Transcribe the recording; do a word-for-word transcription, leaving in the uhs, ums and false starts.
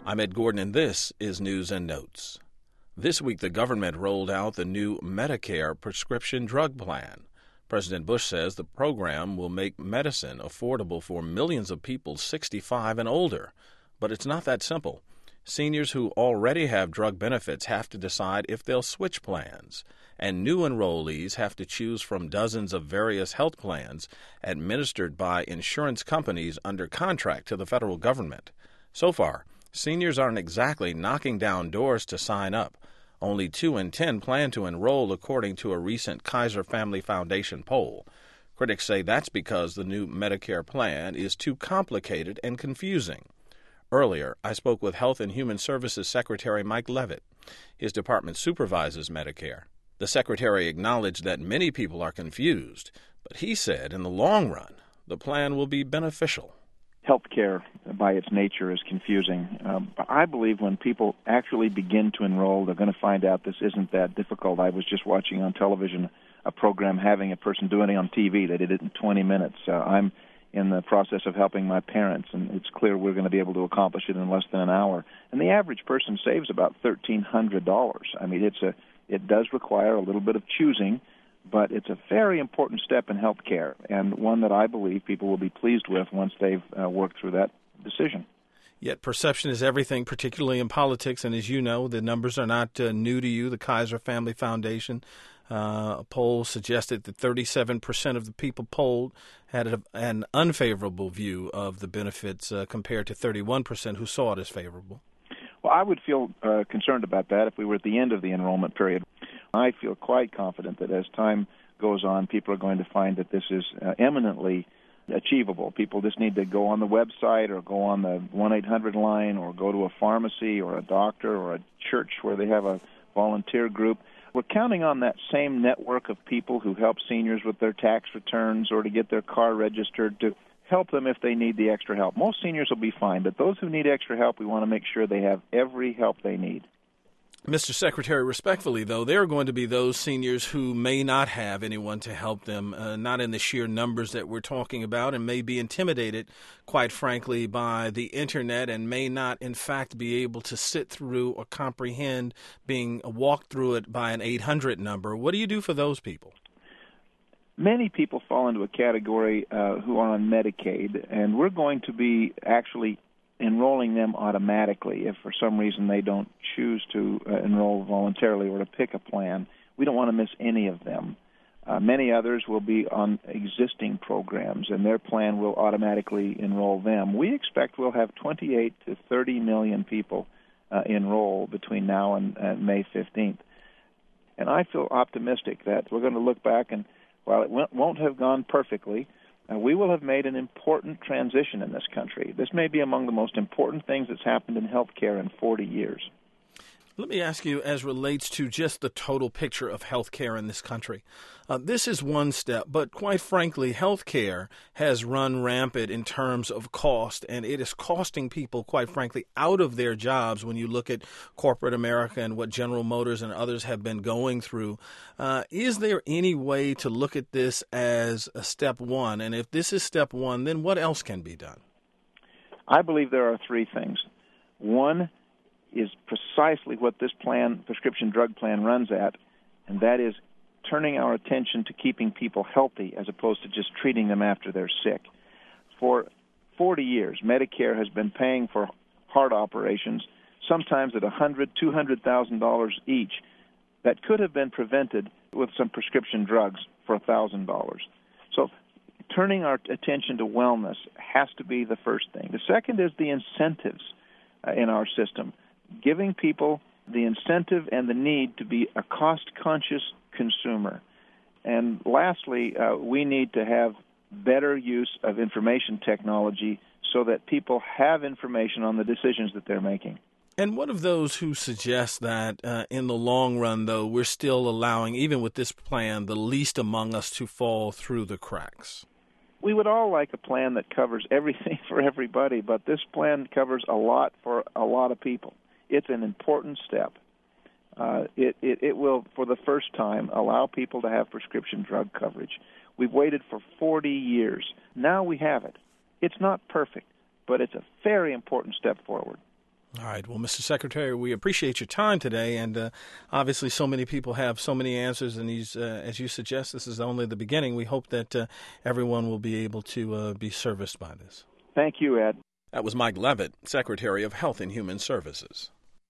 I'm Ed Gordon, and this is News and Notes. This week, the government rolled out the new Medicare prescription drug plan. President Bush says the program will make medicine affordable for millions of people sixty-five and older. But it's not that simple. Seniors who already have drug benefits have to decide if they'll switch plans, and new enrollees have to choose from dozens of various health plans administered by insurance companies under contract to the federal government. So far, seniors aren't exactly knocking down doors to sign up. Only two in ten plan to enroll, according to a recent Kaiser Family Foundation poll. Critics say that's because the new Medicare plan is too complicated and confusing. Earlier, I spoke with Health and Human Services Secretary Mike Leavitt. His department supervises Medicare. The secretary acknowledged that many people are confused, but he said in the long run, the plan will be beneficial. Healthcare, by its nature, is confusing. Um, I believe when people actually begin to enroll, they're going to find out this isn't that difficult. I was just watching on television a program having a person doing it on T V. They did it in twenty minutes. Uh, I'm in the process of helping my parents, and it's clear we're going to be able to accomplish it in less than an hour. And the average person saves about thirteen hundred dollars. I mean, it's a it does require a little bit of choosing, but it's a very important step in health care, and one that I believe people will be pleased with once they've uh, worked through that decision. Yet perception is everything, particularly in politics, and as you know, the numbers are not uh, new to you. The Kaiser Family Foundation uh, a poll suggested that thirty-seven percent of the people polled had a, an unfavorable view of the benefits uh, compared to thirty-one percent who saw it as favorable. Well, I would feel uh, concerned about that if we were at the end of the enrollment period. I feel quite confident that as time goes on, people are going to find that this is uh, eminently achievable. People just need to go on the website or go on the one eight hundred line or go to a pharmacy or a doctor or a church where they have a volunteer group. We're counting on that same network of people who help seniors with their tax returns or to get their car registered to help them if they need the extra help. Most seniors will be fine, but those who need extra help, we want to make sure they have every help they need. Mister Secretary, respectfully, though, there are going to be those seniors who may not have anyone to help them, uh, not in the sheer numbers that we're talking about, and may be intimidated, quite frankly, by the Internet and may not, in fact, be able to sit through or comprehend being walked through it by an eight hundred number. What do you do for those people? Many people fall into a category uh, who are on Medicaid, and we're going to be actually enrolling them automatically if for some reason they don't choose to uh, enroll voluntarily or to pick a plan. We don't want to miss any of them. Uh, many others will be on existing programs, and their plan will automatically enroll them. We expect we'll have twenty-eight to thirty million people uh, enroll between now and uh, May fifteenth. And I feel optimistic that we're going to look back, and while it won't have gone perfectly, Uh, we will have made an important transition in this country. This may be among the most important things that's happened in health care in forty years. Let me ask you, as relates to just the total picture of health care in this country. Uh, this is one step, but quite frankly, health care has run rampant in terms of cost, and it is costing people, quite frankly, out of their jobs when you look at corporate America and what General Motors and others have been going through. Uh, is there any way to look at this as a step one? And if this is step one, then what else can be done? I believe there are three things. One is precisely what this plan, prescription drug plan, runs at, and that is turning our attention to keeping people healthy as opposed to just treating them after they're sick. For forty years, Medicare has been paying for heart operations, sometimes at one hundred thousand dollars, two hundred thousand dollars each, that could have been prevented with some prescription drugs for one thousand dollars. So turning our attention to wellness has to be the first thing. The second is the incentives uh, in our system, giving people the incentive and the need to be a cost-conscious consumer. And lastly, uh, we need to have better use of information technology so that people have information on the decisions that they're making. And what of those who suggest that uh, in the long run, though, we're still allowing, even with this plan, the least among us to fall through the cracks? We would all like a plan that covers everything for everybody, but this plan covers a lot for a lot of people. It's an important step. Uh, it, it, it will, for the first time, allow people to have prescription drug coverage. We've waited for forty years. Now we have it. It's not perfect, but it's a very important step forward. All right. Well, Mister Secretary, we appreciate your time today, and uh, obviously so many people have so many answers, and these, uh, as you suggest, this is only the beginning. We hope that uh, everyone will be able to uh, be serviced by this. Thank you, Ed. That was Mike Leavitt, Secretary of Health and Human Services.